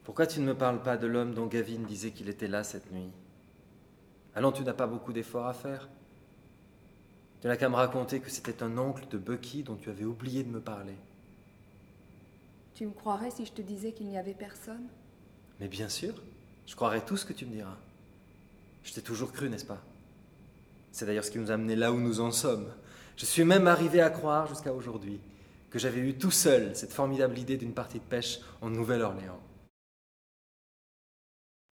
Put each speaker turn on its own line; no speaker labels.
Pourquoi tu ne me parles pas de l'homme dont Gavin disait qu'il était là cette nuit? Allons, tu n'as pas beaucoup d'efforts à faire. Tu n'as qu'à me raconter que c'était un oncle de Bucky dont tu avais oublié de me parler.
Tu me croirais si je te disais qu'il n'y avait personne?
Mais bien sûr, je croirai tout ce que tu me diras. Je t'ai toujours cru, n'est-ce pas? C'est d'ailleurs ce qui nous a amenés là où nous en sommes. Je suis même arrivé à croire, jusqu'à aujourd'hui, que j'avais eu tout seul cette formidable idée d'une partie de pêche en Nouvelle-Orléans.